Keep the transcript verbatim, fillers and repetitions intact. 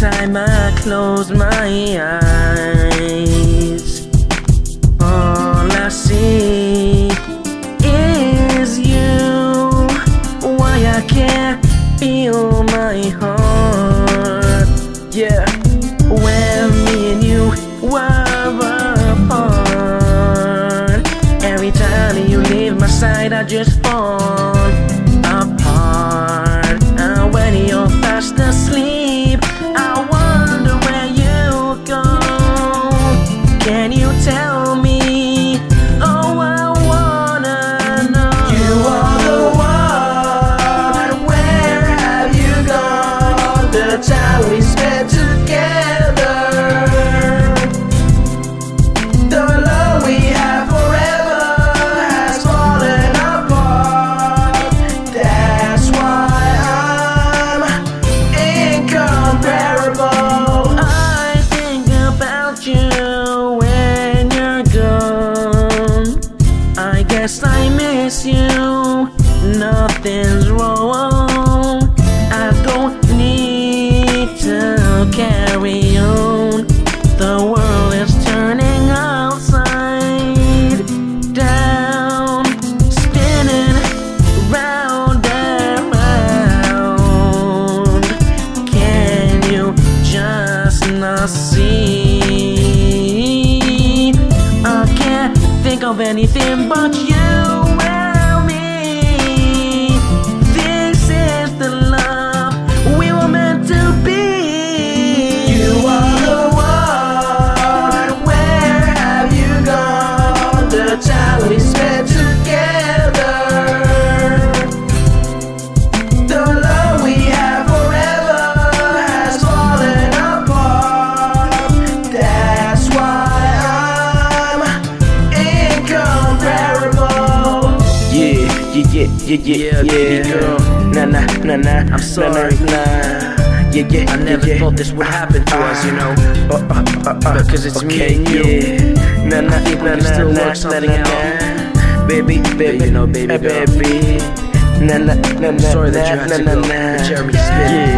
time I close my eyes, all I see is you. Why I can't feel my heart, yeah, when me and you were apart. Every time you leave my side I just fall apart. And when you're fast asleep I wonder where you go. Can you tell me? Oh, I wanna know. You are the one. Where have you gone? The time we spent together, the love we have forever has fallen apart. That's why I'm incomparable. I think about you when you're gone. I guess I miss you. Nothing's wrong. I don't need to carry on. The world is turning upside down, spinning round and round. Can you just not see? I can't think of anything but you and me. This is the love we were meant to be. You are the one. Where have you gone? The time we spent together, the love we have forever has fallen apart. That's why I'm incomparable. Yeah, yeah, yeah, yeah, yeah, yeah, girl. Nah, nah, nah, nah. I'm sorry. Nah, nah. Yeah, yeah, I never yeah, thought this would happen to uh, us, you know. Uh, uh, uh, uh, because it's okay, me and you. Yeah. Nah, nah, I think we nah, can nah, still nah, work something nah, nah, out. Nah. Baby, baby, you know, baby, uh, baby. Nah, nah, nah, nah. Sorry that you had nah, to nah, go. Nah. Jeremy Smith. Yeah.